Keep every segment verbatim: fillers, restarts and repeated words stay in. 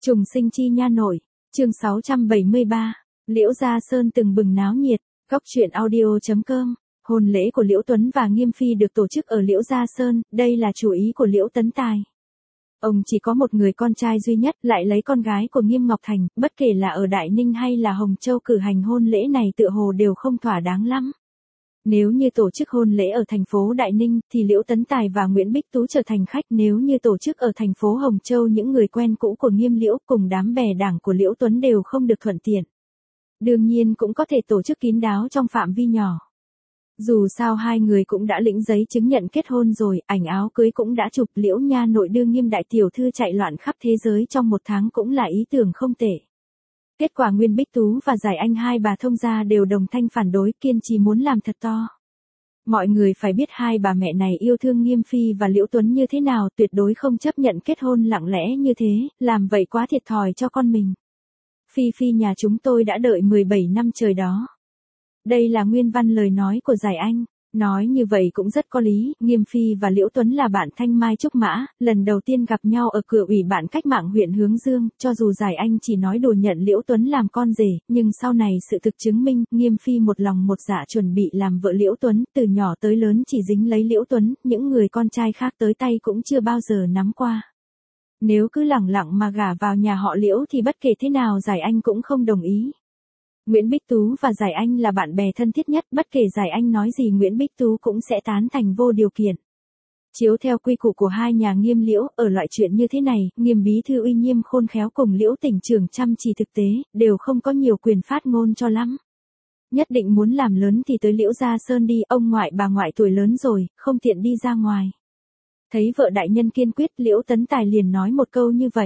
Trùng sinh chi nha nội, chương sáu trăm bảy mươi ba, Liễu Gia Sơn từng bừng náo nhiệt, góc truyện audio chấm com. Hôn lễ của Liễu Tuấn và Nghiêm Phi được tổ chức ở Liễu Gia Sơn, đây là chủ ý của Liễu Tấn Tài. Ông chỉ có một người con trai duy nhất, lại lấy con gái của Nghiêm Ngọc Thành, bất kể là ở Đại Ninh hay là Hồng Châu cử hành hôn lễ này tựa hồ đều không thỏa đáng lắm. Nếu như tổ chức hôn lễ ở thành phố Đại Ninh, thì Liễu Tấn Tài và Nguyễn Bích Tú trở thành khách, nếu như tổ chức ở thành phố Hồng Châu những người quen cũ của Nghiêm Liễu cùng đám bè đảng của Liễu Tuấn đều không được thuận tiện. Đương nhiên cũng có thể tổ chức kín đáo trong phạm vi nhỏ. Dù sao hai người cũng đã lĩnh giấy chứng nhận kết hôn rồi, ảnh áo cưới cũng đã chụp, Liễu nha nội đưa Nghiêm đại tiểu thư chạy loạn khắp thế giới trong một tháng cũng là ý tưởng không tệ. Kết quả Nguyên Bích Tú và Giải Anh hai bà thông gia đều đồng thanh phản đối, kiên trì muốn làm thật to. Mọi người phải biết hai bà mẹ này yêu thương Nghiêm Phi và Liễu Tuấn như thế nào, tuyệt đối không chấp nhận kết hôn lặng lẽ như thế, làm vậy quá thiệt thòi cho con mình. Phi Phi nhà chúng tôi đã đợi mười bảy năm trời đó. Đây là nguyên văn lời nói của Giải Anh. Nói như vậy cũng rất có lý, Nghiêm Phi và Liễu Tuấn là bạn thanh mai trúc mã, lần đầu tiên gặp nhau ở cửa ủy ban cách mạng huyện Hướng Dương, cho dù Giải Anh chỉ nói đùa nhận Liễu Tuấn làm con rể, nhưng sau này sự thực chứng minh, Nghiêm Phi một lòng một dạ chuẩn bị làm vợ Liễu Tuấn, từ nhỏ tới lớn chỉ dính lấy Liễu Tuấn, những người con trai khác tới tay cũng chưa bao giờ nắm qua. Nếu cứ lẳng lặng mà gả vào nhà họ Liễu thì bất kể thế nào Giải Anh cũng không đồng ý. Nguyễn Bích Tú và Giải Anh là bạn bè thân thiết nhất, bất kể Giải Anh nói gì Nguyễn Bích Tú cũng sẽ tán thành vô điều kiện. Chiếu theo quy củ của hai nhà Nghiêm Liễu, ở loại chuyện như thế này, Nghiêm bí thư uy nghiêm khôn khéo cùng Liễu tỉnh trưởng chăm chỉ thực tế, đều không có nhiều quyền phát ngôn cho lắm. Nhất định muốn làm lớn thì tới Liễu Gia Sơn đi, ông ngoại bà ngoại tuổi lớn rồi, không tiện đi ra ngoài. Thấy vợ đại nhân kiên quyết, Liễu Tấn Tài liền nói một câu như vậy.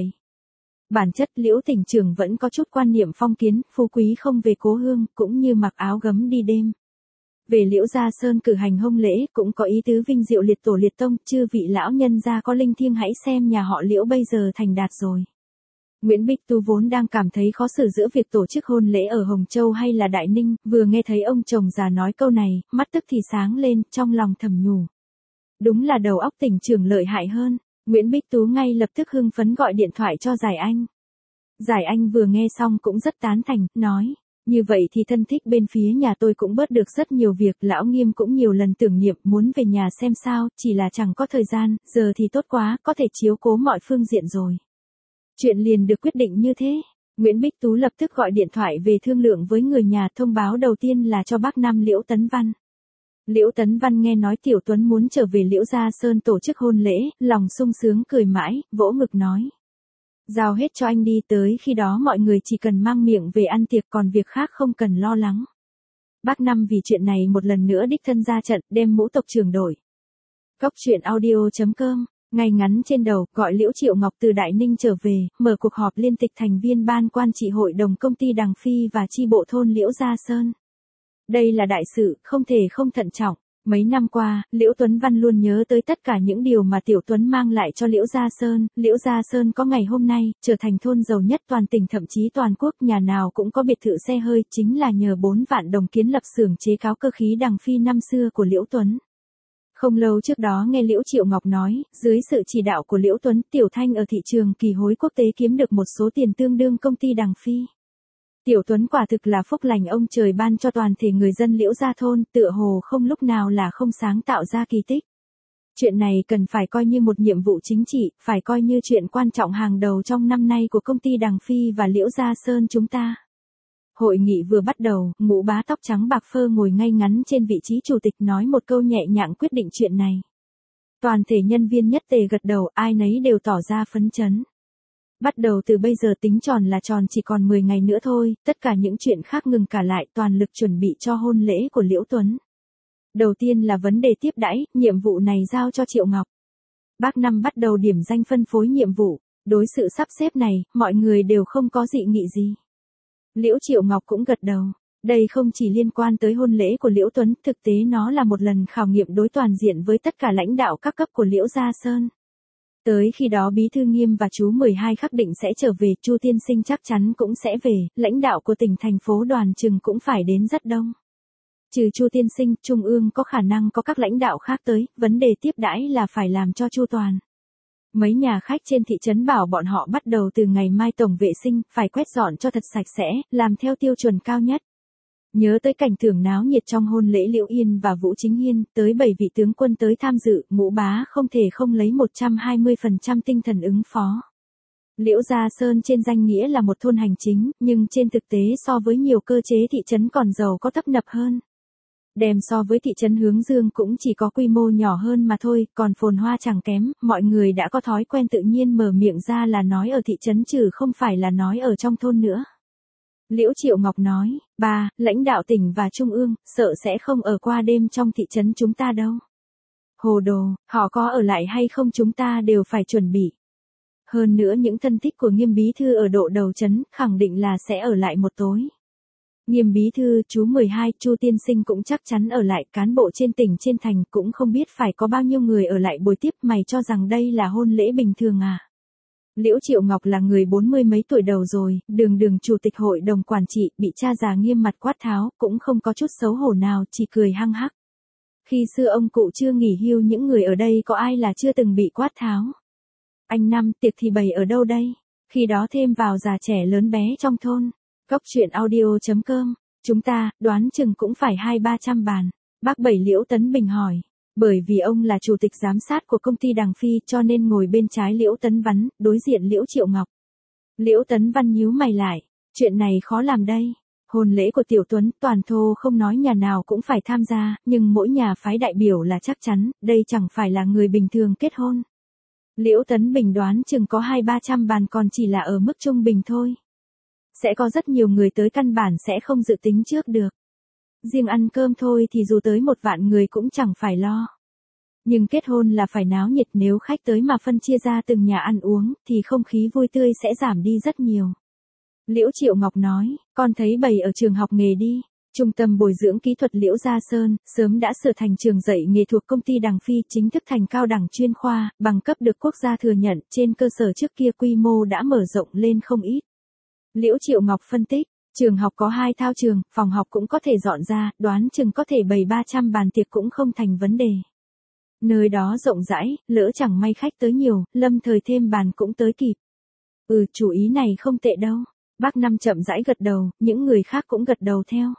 Bản chất Liễu tỉnh trưởng vẫn có chút quan niệm phong kiến, phú quý không về cố hương, cũng như mặc áo gấm đi đêm. Về Liễu Gia Sơn cử hành hôn lễ, cũng có ý tứ vinh diệu liệt tổ liệt tông, chư vị lão nhân gia có linh thiêng hãy xem nhà họ Liễu bây giờ thành đạt rồi. Nguyễn Bích Tú vốn đang cảm thấy khó xử giữa việc tổ chức hôn lễ ở Hồng Châu hay là Đại Ninh, vừa nghe thấy ông chồng già nói câu này, mắt tức thì sáng lên, trong lòng thầm nhủ. Đúng là đầu óc tỉnh trưởng lợi hại hơn. Nguyễn Bích Tú ngay lập tức hưng phấn gọi điện thoại cho Giải Anh. Giải Anh vừa nghe xong cũng rất tán thành, nói, như vậy thì thân thích bên phía nhà tôi cũng bớt được rất nhiều việc, lão Nghiêm cũng nhiều lần tưởng niệm muốn về nhà xem sao, chỉ là chẳng có thời gian, giờ thì tốt quá, có thể chiếu cố mọi phương diện rồi. Chuyện liền được quyết định như thế. Nguyễn Bích Tú lập tức gọi điện thoại về thương lượng với người nhà, thông báo đầu tiên là cho bác Năm Liễu Tấn Văn. Liễu Tấn Văn nghe nói Tiểu Tuấn muốn trở về Liễu Gia Sơn tổ chức hôn lễ, lòng sung sướng cười mãi, vỗ ngực nói. Giao hết cho anh đi, tới khi đó mọi người chỉ cần mang miệng về ăn tiệc, còn việc khác không cần lo lắng. Bác Năm vì chuyện này một lần nữa đích thân ra trận, đem mũ tộc trưởng đổi. Góc truyện audio chấm com, ngay ngắn trên đầu, gọi Liễu Triệu Ngọc từ Đại Ninh trở về, mở cuộc họp liên tịch thành viên ban quan trị hội đồng công ty Đằng Phi và chi bộ thôn Liễu Gia Sơn. Đây là đại sự, không thể không thận trọng. Mấy năm qua, Liễu Tuấn Văn luôn nhớ tới tất cả những điều mà Tiểu Tuấn mang lại cho Liễu Gia Sơn. Liễu Gia Sơn có ngày hôm nay, trở thành thôn giàu nhất toàn tỉnh thậm chí toàn quốc, nhà nào cũng có biệt thự xe hơi, chính là nhờ bốn vạn đồng kiến lập xưởng chế cáo cơ khí Đằng Phi năm xưa của Liễu Tuấn. Không lâu trước đó nghe Liễu Triệu Ngọc nói, dưới sự chỉ đạo của Liễu Tuấn, Tiểu Thanh ở thị trường kỳ hối quốc tế kiếm được một số tiền tương đương công ty Đằng Phi. Tiểu Tuấn quả thực là phúc lành ông trời ban cho toàn thể người dân Liễu Gia thôn, tựa hồ không lúc nào là không sáng tạo ra kỳ tích. Chuyện này cần phải coi như một nhiệm vụ chính trị, phải coi như chuyện quan trọng hàng đầu trong năm nay của công ty Đằng Phi và Liễu Gia Sơn chúng ta. Hội nghị vừa bắt đầu, Ngũ Bá tóc trắng bạc phơ ngồi ngay ngắn trên vị trí chủ tịch nói một câu nhẹ nhàng quyết định chuyện này. Toàn thể nhân viên nhất tề gật đầu, ai nấy đều tỏ ra phấn chấn. Bắt đầu từ bây giờ tính tròn là tròn, chỉ còn mười ngày nữa thôi, tất cả những chuyện khác ngừng cả lại, toàn lực chuẩn bị cho hôn lễ của Liễu Tuấn. Đầu tiên là vấn đề tiếp đãi, nhiệm vụ này giao cho Triệu Ngọc. Bác Năm bắt đầu điểm danh phân phối nhiệm vụ, đối sự sắp xếp này, mọi người đều không có dị nghị gì. Liễu Triệu Ngọc cũng gật đầu, đây không chỉ liên quan tới hôn lễ của Liễu Tuấn, thực tế nó là một lần khảo nghiệm đối toàn diện với tất cả lãnh đạo các cấp của Liễu Gia Sơn. Tới khi đó Bí thư Nghiêm và chú mười hai khắc định sẽ trở về, Chu tiên sinh chắc chắn cũng sẽ về, lãnh đạo của tỉnh thành phố đoàn chừng cũng phải đến rất đông. Trừ Chu tiên sinh, Trung ương có khả năng có các lãnh đạo khác tới, vấn đề tiếp đãi là phải làm cho chu toàn. Mấy nhà khách trên thị trấn bảo bọn họ bắt đầu từ ngày mai tổng vệ sinh, phải quét dọn cho thật sạch sẽ, làm theo tiêu chuẩn cao nhất. Nhớ tới cảnh tượng náo nhiệt trong hôn lễ Liễu Yên và Vũ Chính Hiên, tới bảy vị tướng quân tới tham dự, Ngũ Bá không thể không lấy một trăm hai mươi phần trăm tinh thần ứng phó. Liễu Gia Sơn trên danh nghĩa là một thôn hành chính, nhưng trên thực tế so với nhiều cơ chế thị trấn còn giàu có tấp nập hơn. Đem so với thị trấn Hướng Dương cũng chỉ có quy mô nhỏ hơn mà thôi, còn phồn hoa chẳng kém, mọi người đã có thói quen tự nhiên mở miệng ra là nói ở thị trấn chứ không phải là nói ở trong thôn nữa. Liễu Triệu Ngọc nói, ba, lãnh đạo tỉnh và trung ương, sợ sẽ không ở qua đêm trong thị trấn chúng ta đâu. Hồ đồ, họ có ở lại hay không chúng ta đều phải chuẩn bị. Hơn nữa những thân thích của Nghiêm bí thư ở độ đầu trấn, khẳng định là sẽ ở lại một tối. Nghiêm bí thư, chú mười hai, Chu tiên sinh cũng chắc chắn ở lại, cán bộ trên tỉnh trên thành cũng không biết phải có bao nhiêu người ở lại buổi tiếp, mày cho rằng đây là hôn lễ bình thường à? Liễu Triệu Ngọc là người bốn mươi mấy tuổi đầu rồi, đường đường chủ tịch hội đồng quản trị, bị cha già Nghiêm mặt quát tháo, cũng không có chút xấu hổ nào, chỉ cười hăng hắc. Khi xưa ông cụ chưa nghỉ hưu những người ở đây có ai là chưa từng bị quát tháo. Anh Năm, tiệc thì bày ở đâu đây? Khi đó thêm vào già trẻ lớn bé trong thôn. Góc chuyện audio chấm com, chúng ta, đoán chừng cũng phải hai ba trăm bàn. Bác Bảy Liễu Tấn Bình hỏi. Bởi vì ông là chủ tịch giám sát của công ty Đằng Phi cho nên ngồi bên trái Liễu Tấn Văn, đối diện Liễu Triệu Ngọc. Liễu Tấn Văn nhíu mày lại. Chuyện này khó làm đây. Hôn lễ của Tiểu Tuấn, toàn thô không nói nhà nào cũng phải tham gia, nhưng mỗi nhà phái đại biểu là chắc chắn, đây chẳng phải là người bình thường kết hôn. Liễu Tấn Bình đoán chừng có hai ba trăm bàn còn chỉ là ở mức trung bình thôi. Sẽ có rất nhiều người tới căn bản sẽ không dự tính trước được. Riêng ăn cơm thôi thì dù tới một vạn người cũng chẳng phải lo. Nhưng kết hôn là phải náo nhiệt, nếu khách tới mà phân chia ra từng nhà ăn uống thì không khí vui tươi sẽ giảm đi rất nhiều. Liễu Triệu Ngọc nói, con thấy bày ở trường học nghề đi. Trung tâm bồi dưỡng kỹ thuật Liễu Gia Sơn, sớm đã sửa thành trường dạy nghề thuộc công ty Đằng Phi, chính thức thành cao đẳng chuyên khoa, bằng cấp được quốc gia thừa nhận, trên cơ sở trước kia quy mô đã mở rộng lên không ít. Liễu Triệu Ngọc phân tích, trường học có hai thao trường, phòng học cũng có thể dọn ra, đoán chừng có thể bày ba trăm bàn tiệc cũng không thành vấn đề. Nơi đó rộng rãi, lỡ chẳng may khách tới nhiều, lâm thời thêm bàn cũng tới kịp. Ừ, chủ ý này không tệ đâu. Bác Năm chậm rãi gật đầu, những người khác cũng gật đầu theo.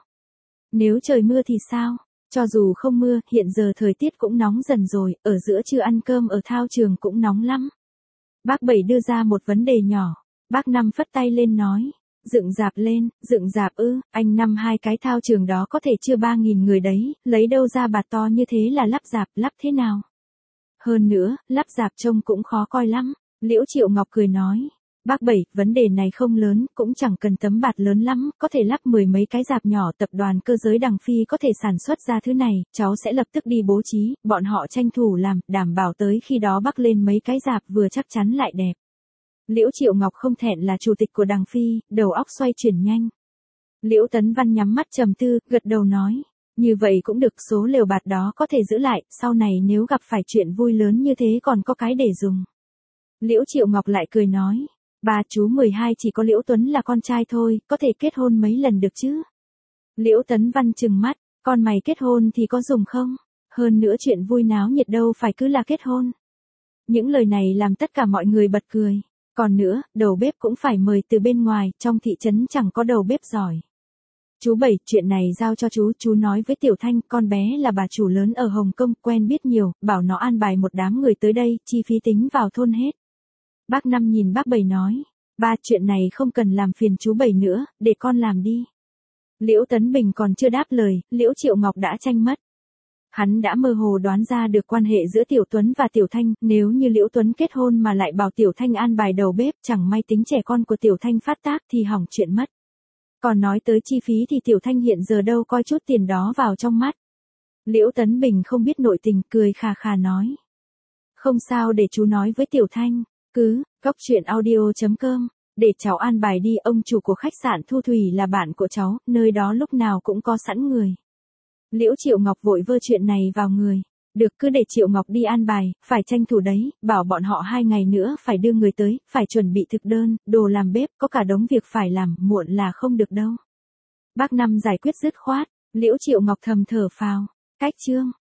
Nếu trời mưa thì sao? Cho dù không mưa, hiện giờ thời tiết cũng nóng dần rồi, ở giữa trưa ăn cơm ở thao trường cũng nóng lắm. Bác Bảy đưa ra một vấn đề nhỏ. Bác Năm phất tay lên nói. Dựng dạp lên, dựng dạp ư, anh Năm hai cái thao trường đó có thể chưa ba nghìn người đấy, lấy đâu ra bạt to như thế là lắp dạp, lắp thế nào? Hơn nữa, lắp dạp trông cũng khó coi lắm. Liễu Triệu Ngọc cười nói. Bác Bảy, vấn đề này không lớn, cũng chẳng cần tấm bạt lớn lắm, có thể lắp mười mấy cái dạp nhỏ, tập đoàn cơ giới Đằng Phi có thể sản xuất ra thứ này, cháu sẽ lập tức đi bố trí, bọn họ tranh thủ làm, đảm bảo tới khi đó bắc lên mấy cái dạp vừa chắc chắn lại đẹp. Liễu Triệu Ngọc không thẹn là chủ tịch của Đằng Phi, đầu óc xoay chuyển nhanh. Liễu Tấn Văn nhắm mắt trầm tư, gật đầu nói, như vậy cũng được, số lều bạt đó có thể giữ lại, sau này nếu gặp phải chuyện vui lớn như thế còn có cái để dùng. Liễu Triệu Ngọc lại cười nói. Ba chú mười hai chỉ có Liễu Tuấn là con trai thôi, có thể kết hôn mấy lần được chứ? Liễu Tấn Văn trừng mắt, con mày kết hôn thì có dùng không? Hơn nữa chuyện vui náo nhiệt đâu phải cứ là kết hôn. Những lời này làm tất cả mọi người bật cười. Còn nữa, đầu bếp cũng phải mời từ bên ngoài, trong thị trấn chẳng có đầu bếp giỏi. Chú Bảy, chuyện này giao cho chú, chú nói với Tiểu Thanh, con bé là bà chủ lớn ở Hồng Kông, quen biết nhiều, bảo nó an bài một đám người tới đây, chi phí tính vào thôn hết. Bác Năm nhìn bác Bảy nói, ba, chuyện này không cần làm phiền chú Bảy nữa, để con làm đi. Liễu Tấn Bình còn chưa đáp lời, Liễu Triệu Ngọc đã tranh mất. Hắn đã mơ hồ đoán ra được quan hệ giữa Tiểu Tuấn và Tiểu Thanh, nếu như Liễu Tuấn kết hôn mà lại bảo Tiểu Thanh an bài đầu bếp, chẳng may tính trẻ con của Tiểu Thanh phát tác thì hỏng chuyện mất. Còn nói tới chi phí thì Tiểu Thanh hiện giờ đâu coi chút tiền đó vào trong mắt. Liễu Tấn Bình không biết nội tình, cười khà khà nói. Không sao, để chú nói với Tiểu Thanh. Cứ, góc chuyện audio chấm com, để cháu an bài đi, ông chủ của khách sạn Thu Thủy là bạn của cháu, nơi đó lúc nào cũng có sẵn người. Liễu Triệu Ngọc vội vơ chuyện này vào người. Được, cứ để Triệu Ngọc đi an bài, phải tranh thủ đấy, bảo bọn họ hai ngày nữa phải đưa người tới, phải chuẩn bị thực đơn, đồ làm bếp, có cả đống việc phải làm, muộn là không được đâu. Bác Năm giải quyết dứt khoát, Liễu Triệu Ngọc thầm thở phào, cách chương.